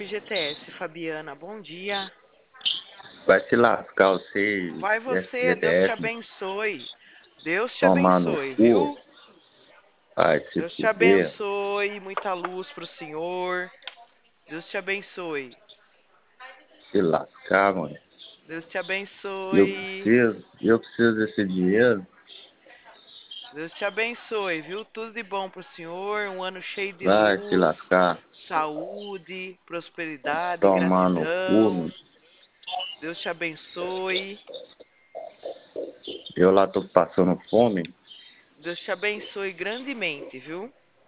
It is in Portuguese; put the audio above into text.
FGTS. Fabiana, bom dia. Vai se lascar você, Vai você, Deus te FGTS, abençoe. Deus te tomar no abençoe, cu. viu? Vai se Deus te fuder. abençoe, muita luz pro Senhor. Deus te abençoe. Se lascar, mano. Deus te Eu abençoe. preciso, eu preciso desse dinheiro. Deus te abençoe, viu? Tudo de bom pro Senhor. Um ano cheio de Vai se luz, lascar. saúde, prosperidade, Tomar no cu, gratidão. mano. Deus te abençoe. Eu lá tô passando fome. Deus te abençoe grandemente, viu?